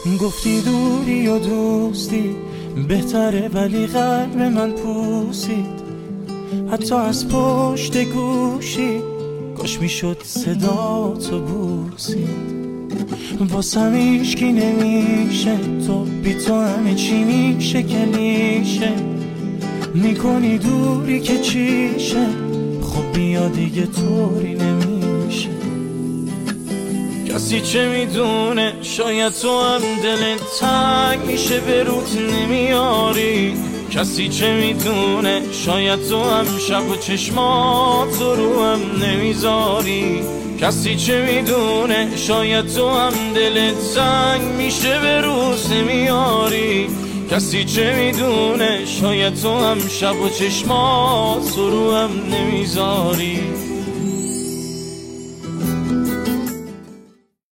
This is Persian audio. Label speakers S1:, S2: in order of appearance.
S1: گفتی دوری و دوستی بهتره، ولی قلب من پوسید. حتی از پشت گوشی کاش میشد صدا تو بوسید. واسم هیچکی نمیشه، تو بی تو همه چی میشه کلیشه. میکنی دوری که چیشه، خب بیا دیگه طوری نمیشه. کسی چه میدونه، شاید تو هم دلت تنگ میشه به روت نمیاری. کسی چه میدونه، شاید تو هم شب و چشمات رو هم نمیذاری. کسی چه میدونه، شاید تو هم دلت تنگ میشه به روز نمیاری. کسی چه میدونه، شاید تو هم شب و چشمات رو هم نمیذاری.